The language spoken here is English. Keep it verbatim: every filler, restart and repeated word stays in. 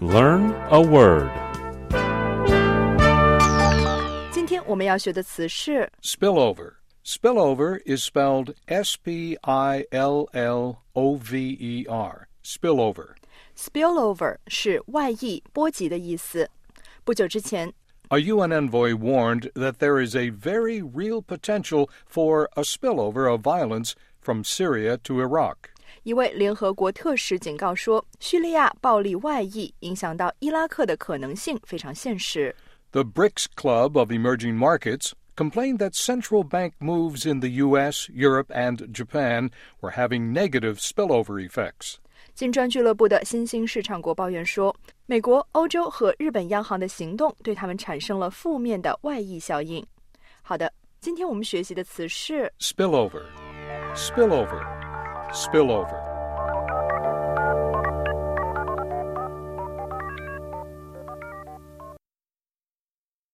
Learn a word. 今天我们要学的词是 Spillover. Spillover is spelled S P I L L O V E R. Spillover. spillover 是外溢、波及的意思。不久之前 A U N envoy warned that there is a very real potential for a spillover of violence from Syria to Iraq. 一位联合国特使警告说，叙利亚暴力外溢影响到伊拉克的可能性非常现实。 The BRICS Club of Emerging Markets complained that central bank moves in the U S, Europe, and Japan were having negative spillover effects. 金砖俱乐部的新兴市场国抱怨说，美国、欧洲和日本央行的行动对他们产生了负面的外溢效应。好的，今天我们学习的词是 Spillover. Spillover. Spillover.